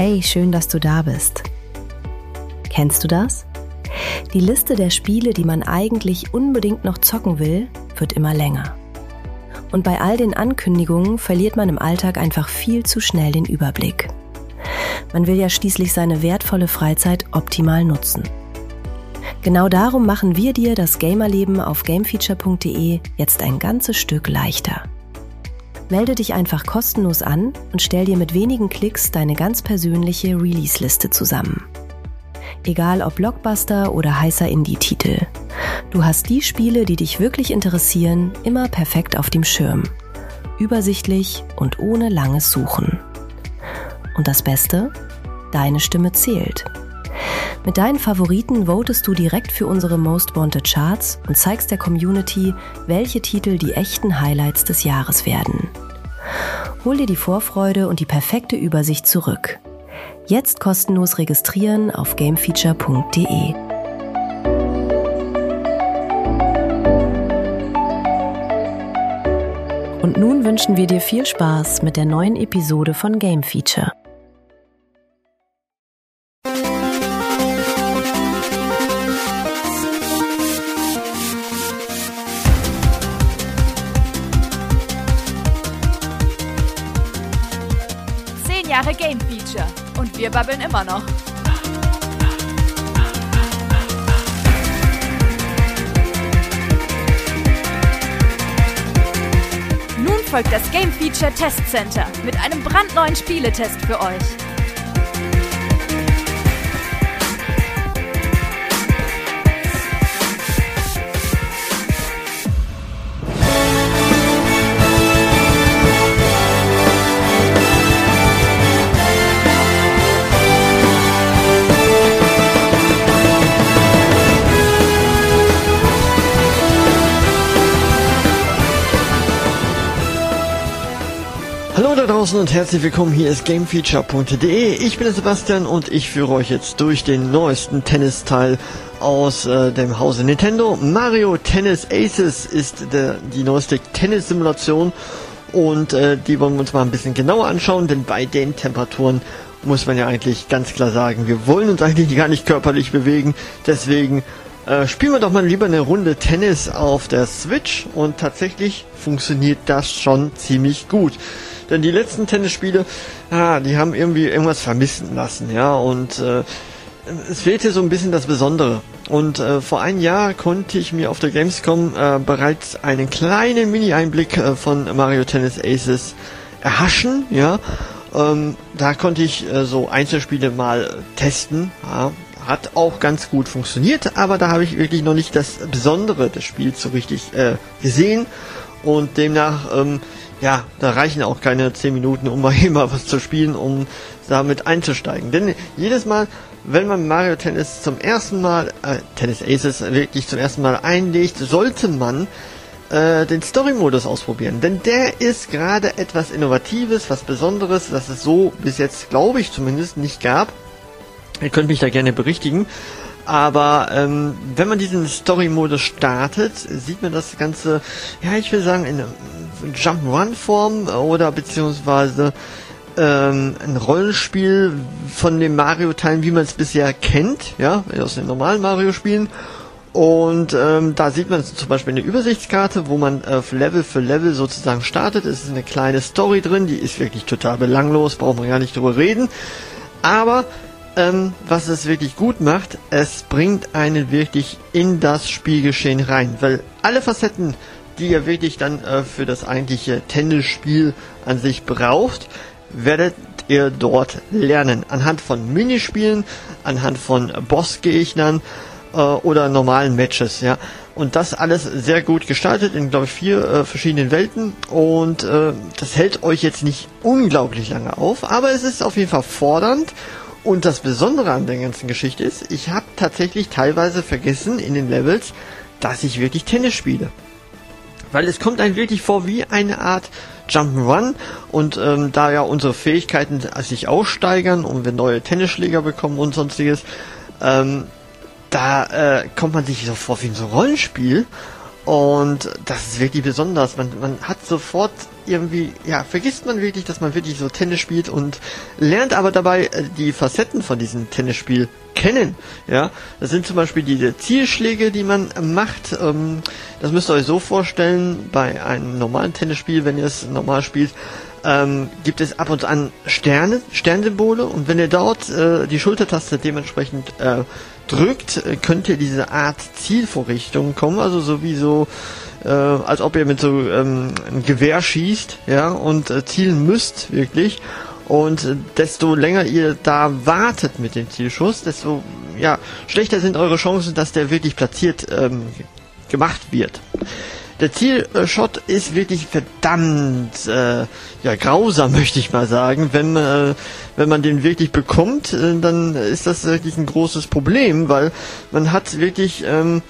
Hey, schön, dass du da bist. Kennst du das? Die Liste der Spiele, die man eigentlich unbedingt noch zocken will, wird immer länger. Und bei all den Ankündigungen verliert man im Alltag einfach viel zu schnell den Überblick. Man will ja schließlich seine wertvolle Freizeit optimal nutzen. Genau darum machen wir dir das Gamerleben auf gamefeature.de jetzt ein ganzes Stück leichter. Melde dich einfach kostenlos an und stell dir mit wenigen Klicks deine ganz persönliche Release-Liste zusammen. Egal ob Blockbuster oder heißer Indie-Titel. Du hast die Spiele, die dich wirklich interessieren, immer perfekt auf dem Schirm. Übersichtlich und ohne langes Suchen. Und das Beste? Deine Stimme zählt. Mit deinen Favoriten votest du direkt für unsere Most Wanted Charts und zeigst der Community, welche Titel die echten Highlights des Jahres werden. Hol dir die Vorfreude und die perfekte Übersicht zurück. Jetzt kostenlos registrieren auf gamefeature.de. Und nun wünschen wir dir viel Spaß mit der neuen Episode von Game Feature. Jahre Game Feature und wir babbeln immer noch. Nun folgt das Game Feature Test Center mit einem brandneuen Spieletest für euch. Hallo da draußen und herzlich willkommen, hier ist gamefeature.de. Ich bin der Sebastian und ich führe euch jetzt durch den neuesten Tennisteil aus dem Hause Nintendo. Mario Tennis Aces ist die neueste Tennissimulation und die wollen wir uns mal ein bisschen genauer anschauen, denn bei den Temperaturen muss man ja eigentlich ganz klar sagen, wir wollen uns eigentlich gar nicht körperlich bewegen, deswegen spielen wir doch mal lieber eine Runde Tennis auf der Switch und tatsächlich funktioniert das schon ziemlich gut. Denn die letzten Tennisspiele, die haben irgendwie irgendwas vermissen lassen, ja, und es fehlte so ein bisschen das Besondere. Und vor einem Jahr konnte ich mir auf der Gamescom bereits einen kleinen Mini-Einblick von Mario Tennis Aces erhaschen, ja. Da konnte ich so Einzelspiele mal testen, ja. Hat auch ganz gut funktioniert, aber da habe ich wirklich noch nicht das Besondere des Spiels so richtig gesehen und demnach, da reichen auch keine 10 Minuten, um mal hier mal was zu spielen, um damit einzusteigen. Denn jedes Mal, wenn man Mario Tennis zum ersten Mal, Tennis Aces wirklich zum ersten Mal einlegt, sollte man den Story-Modus ausprobieren. Denn der ist gerade etwas Innovatives, was Besonderes, das es so bis jetzt, glaube ich zumindest, nicht gab. Ihr könnt mich da gerne berichtigen. Aber wenn man diesen Story-Modus startet, sieht man das Ganze, ja, ich will sagen, in Jump-Run-Form oder beziehungsweise ein Rollenspiel von den Mario-Teilen, wie man es bisher kennt, ja, aus den normalen Mario-Spielen. Und da sieht man zum Beispiel eine Übersichtskarte, wo man Level für Level sozusagen startet. Es ist eine kleine Story drin, die ist wirklich total belanglos, braucht man gar nicht drüber reden. Aber was es wirklich gut macht, es bringt einen wirklich in das Spielgeschehen rein, weil alle Facetten, die ihr wirklich dann für das eigentliche Tennisspiel an sich braucht, werdet ihr dort lernen. Anhand von Minispielen, anhand von Bossgegnern oder normalen Matches, ja. Und das alles sehr gut gestaltet in, glaube ich, 4 verschiedenen Welten. Und das hält euch jetzt nicht unglaublich lange auf, aber es ist auf jeden Fall fordernd. Und das Besondere an der ganzen Geschichte ist, ich habe tatsächlich teilweise vergessen in den Levels, dass ich wirklich Tennis spiele. Weil es kommt einem wirklich vor wie eine Art Jump'n'Run und da ja unsere Fähigkeiten sich aussteigern und wir neue Tennisschläger bekommen und sonstiges, da kommt man sich so vor wie in so ein Rollenspiel Und das ist wirklich besonders. Man hat sofort irgendwie, vergisst man wirklich, dass man wirklich so Tennis spielt und lernt aber dabei die Facetten von diesem Tennisspiel kennen. Ja, das sind zum Beispiel diese Zielschläge, die man macht. Das müsst ihr euch so vorstellen, bei einem normalen Tennisspiel, wenn ihr es normal spielt, gibt es ab und an Sternsymbole, und wenn ihr dort die Schultertaste dementsprechend drückt, könnt ihr diese Art Zielvorrichtung kommen, also sowieso als ob ihr mit so ein Gewehr schießt, ja, und zielen müsst wirklich. Und desto länger ihr da wartet mit dem Zielschuss, desto schlechter sind eure Chancen, dass der wirklich platziert gemacht wird. Der Zielshot ist wirklich verdammt grausam, möchte ich mal sagen. Wenn man den wirklich bekommt, dann ist das wirklich ein großes Problem, weil man hat wirklich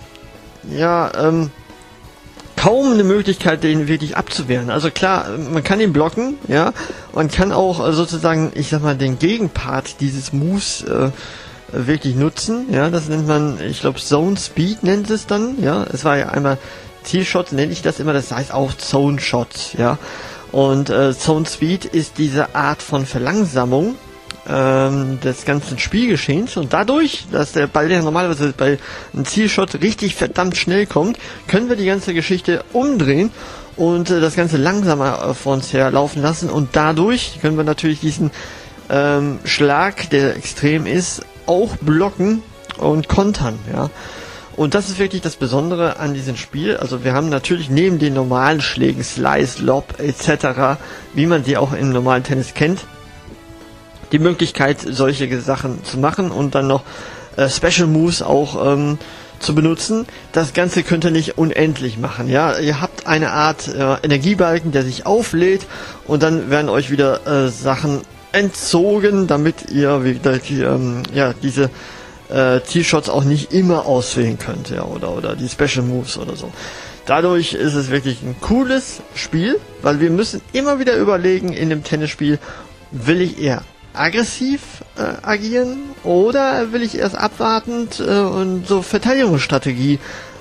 kaum eine Möglichkeit, den wirklich abzuwehren. Also klar, man kann ihn blocken, ja, man kann auch sozusagen, ich sag mal, den Gegenpart dieses Moves wirklich nutzen, ja, das nennt man, ich glaube, Zone Speed nennt es dann, ja, es war ja einmal Zielshots, nenne ich das immer, das heißt auch Zone Shots, ja, und Zone Speed ist diese Art von Verlangsamung des ganzen Spielgeschehens, und dadurch, dass der Ball ja normalerweise bei einem Zielshot richtig verdammt schnell kommt, können wir die ganze Geschichte umdrehen und das Ganze langsamer vor uns her laufen lassen, und dadurch können wir natürlich diesen Schlag, der extrem ist, auch blocken und kontern, ja. Und das ist wirklich das Besondere an diesem Spiel. Also wir haben natürlich neben den normalen Schlägen, Slice, Lob etc., wie man sie auch im normalen Tennis kennt, die Möglichkeit, solche Sachen zu machen und dann noch Special Moves auch zu benutzen. Das Ganze könnt ihr nicht unendlich machen. Ja, ihr habt eine Art Energiebalken, der sich auflädt, und dann werden euch wieder Sachen entzogen, damit ihr wieder diese Zielshots auch nicht immer auswählen könnt, ja, oder die Special Moves oder so. Dadurch ist es wirklich ein cooles Spiel, weil wir müssen immer wieder überlegen in dem Tennisspiel, will ich eher aggressiv agieren oder will ich erst abwartend und so Verteidigungsstrategie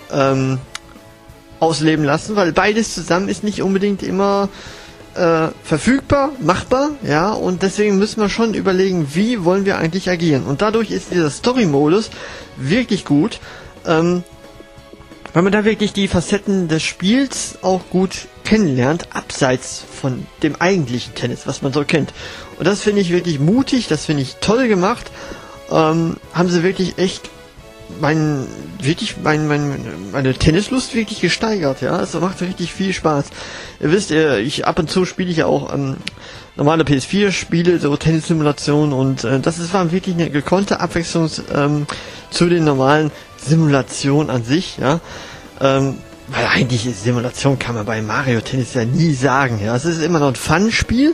ausleben lassen, weil beides zusammen ist nicht unbedingt immer verfügbar, machbar, ja, und deswegen müssen wir schon überlegen, wie wollen wir eigentlich agieren. Und dadurch ist dieser Story-Modus wirklich gut, weil man da wirklich die Facetten des Spiels auch gut kennenlernt, abseits von dem eigentlichen Tennis, was man so kennt. Und das finde ich wirklich mutig, das finde ich toll gemacht. Haben sie wirklich echt meine Tennislust wirklich gesteigert, ja. Es macht richtig viel Spaß. Ihr wisst, ab und zu spiele ich ja auch normale PS4-Spiele, so Tennissimulationen, und das war wirklich eine gekonnte Abwechslung zu den normalen Simulationen an sich, ja. Weil eigentlich Simulation kann man bei Mario Tennis ja nie sagen, ja. Es ist immer noch ein Fun-Spiel.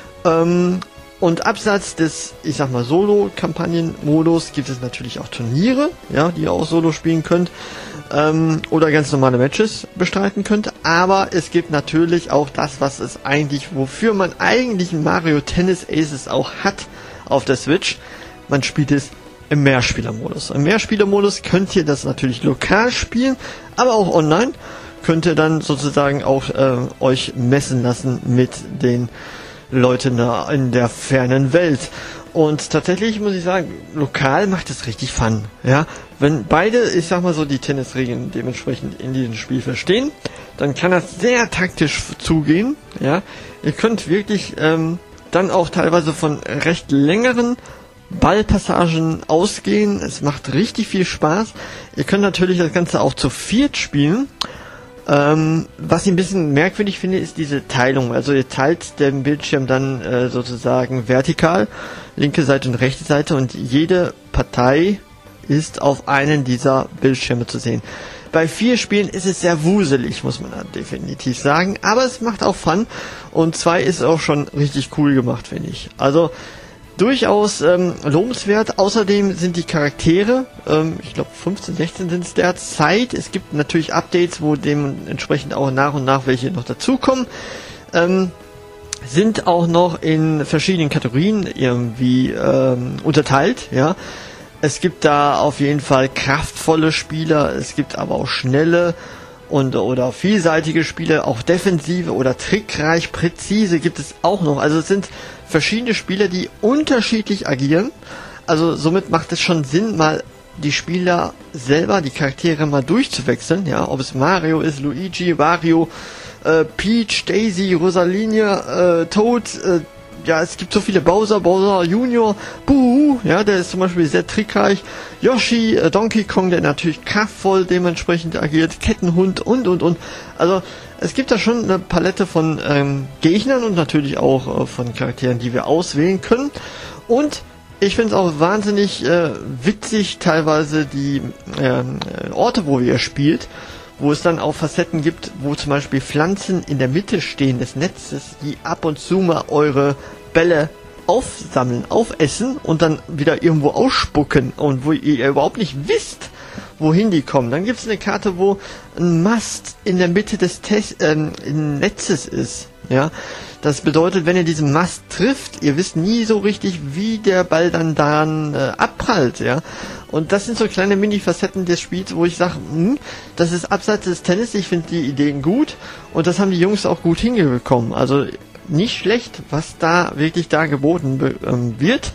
Und abseits des, ich sag mal, Solo-Kampagnen-Modus gibt es natürlich auch Turniere, ja, die ihr auch solo spielen könnt, oder ganz normale Matches bestreiten könnt. Aber es gibt natürlich auch das, wofür man eigentlich Mario Tennis Aces auch hat auf der Switch. Man spielt es im Mehrspielermodus. Im Mehrspielermodus könnt ihr das natürlich lokal spielen, aber auch online könnt ihr dann sozusagen auch euch messen lassen mit den Leuten in der fernen Welt. Und tatsächlich muss ich sagen, lokal macht es richtig Fun. Ja, wenn beide, ich sag mal so, die Tennisregeln dementsprechend in diesem Spiel verstehen, dann kann das sehr taktisch zugehen. Ja, ihr könnt wirklich dann auch teilweise von recht längeren Ballpassagen ausgehen. Es macht richtig viel Spaß. Ihr könnt natürlich das Ganze auch zu viert spielen. Was ich ein bisschen merkwürdig finde, ist diese Teilung. Also ihr teilt den Bildschirm dann sozusagen vertikal, linke Seite und rechte Seite, und jede Partei ist auf einen dieser Bildschirme zu sehen. Bei 4 Spielen ist es sehr wuselig, muss man da definitiv sagen, aber es macht auch Fun, und 2 ist auch schon richtig cool gemacht, finde ich. Also durchaus lobenswert. Außerdem sind die Charaktere, ich glaube 15, 16 sind es derzeit. Es gibt natürlich Updates, wo dementsprechend auch nach und nach welche noch dazukommen. Sind auch noch in verschiedenen Kategorien irgendwie unterteilt, ja. Es gibt da auf jeden Fall kraftvolle Spieler, es gibt aber auch schnelle oder vielseitige Spiele, auch defensive oder trickreich, präzise gibt es auch noch. Also es sind verschiedene Spieler, die unterschiedlich agieren. Also somit macht es schon Sinn, mal die Spieler selber, die Charaktere mal durchzuwechseln. Ja, ob es Mario ist, Luigi, Wario, Peach, Daisy, Rosaline, Toad, ja, es gibt so viele Bowser Junior, Boo, ja, der ist zum Beispiel sehr trickreich, Yoshi, Donkey Kong, der natürlich kraftvoll dementsprechend agiert, Kettenhund und. Also, es gibt da schon eine Palette von Gegnern und natürlich auch von Charakteren, die wir auswählen können. Und ich finde es auch wahnsinnig witzig, teilweise die Orte, wo ihr spielt, wo es dann auch Facetten gibt, wo zum Beispiel Pflanzen in der Mitte stehen des Netzes, die ab und zu mal eure Bälle aufsammeln, aufessen und dann wieder irgendwo ausspucken und wo ihr überhaupt nicht wisst, wohin die kommen. Dann gibt es eine Karte, wo ein Mast in der Mitte des Netzes ist. Ja, das bedeutet, wenn ihr diesen Mast trifft, ihr wisst nie so richtig, wie der Ball dann daran abprallt, ja. Und das sind so kleine Mini-Facetten des Spiels, wo ich sage, das ist abseits des Tennis, ich finde die Ideen gut und das haben die Jungs auch gut hingekommen. Also nicht schlecht, was da wirklich da geboten wird.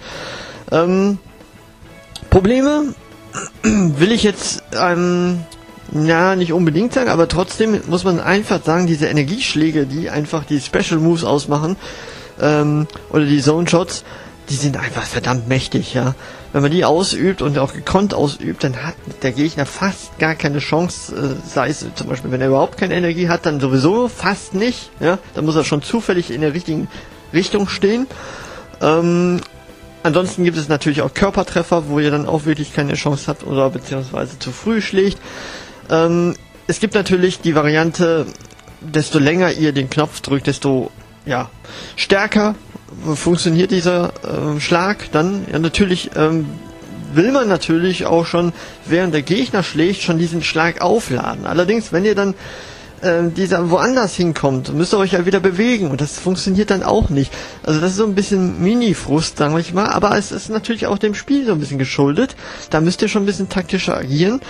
Probleme will ich jetzt nicht unbedingt sagen, aber trotzdem muss man einfach sagen, diese Energieschläge, die einfach die Special Moves ausmachen, oder die Zone Shots, die sind einfach verdammt mächtig, ja. Wenn man die ausübt und auch gekonnt ausübt, dann hat der Gegner fast gar keine Chance, sei es zum Beispiel, wenn er überhaupt keine Energie hat, dann sowieso fast nicht, ja. Dann muss er schon zufällig in der richtigen Richtung stehen. Ansonsten gibt es natürlich auch Körpertreffer, wo ihr dann auch wirklich keine Chance habt oder beziehungsweise zu früh schlägt. Es gibt natürlich die Variante, desto länger ihr den Knopf drückt, desto stärker funktioniert dieser Schlag. Dann natürlich will man natürlich auch schon, während der Gegner schlägt, schon diesen Schlag aufladen. Allerdings, wenn ihr dann dieser woanders hinkommt, müsst ihr euch ja wieder bewegen und das funktioniert dann auch nicht. Also das ist so ein bisschen Mini-Frust, sagen wir mal, aber es ist natürlich auch dem Spiel so ein bisschen geschuldet. Da müsst ihr schon ein bisschen taktischer agieren.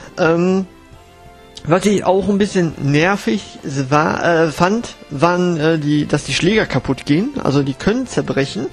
Was ich auch ein bisschen nervig fand, waren dass die Schläger kaputt gehen, also die können zerbrechen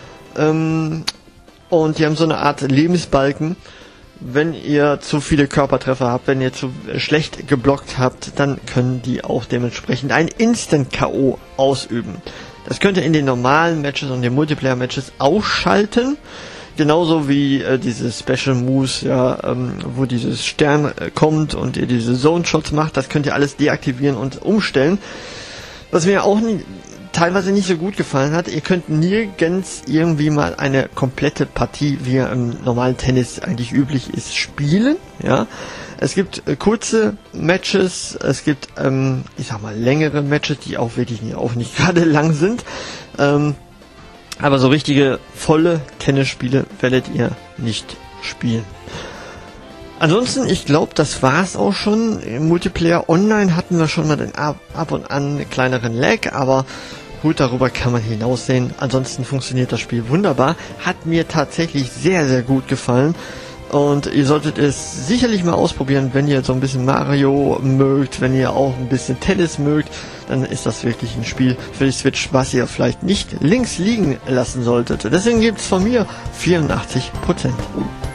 und die haben so eine Art Lebensbalken. Wenn ihr zu viele Körpertreffer habt, wenn ihr zu schlecht geblockt habt, dann können die auch dementsprechend ein Instant-K.O. ausüben. Das könnt ihr in den normalen Matches und den Multiplayer-Matches ausschalten. Genauso wie diese Special Moves, wo dieses Stern kommt und ihr diese Zone Shots macht, das könnt ihr alles deaktivieren und umstellen. Was mir auch teilweise nicht so gut gefallen hat, ihr könnt nirgends irgendwie mal eine komplette Partie, wie im normalen Tennis eigentlich üblich ist, spielen. Ja, es gibt kurze Matches, es gibt längere Matches, die auch wirklich nicht gerade lang sind. Aber so richtige, volle Tennisspiele werdet ihr nicht spielen. Ansonsten, ich glaube, das war's auch schon. Im Multiplayer Online hatten wir schon mal den ab und an kleineren Lag, aber gut, darüber kann man hinaussehen. Ansonsten funktioniert das Spiel wunderbar. Hat mir tatsächlich sehr, sehr gut gefallen. Und ihr solltet es sicherlich mal ausprobieren, wenn ihr so ein bisschen Mario mögt, wenn ihr auch ein bisschen Tennis mögt, dann ist das wirklich ein Spiel für die Switch, was ihr vielleicht nicht links liegen lassen solltet. Deswegen gibt es von mir 84%.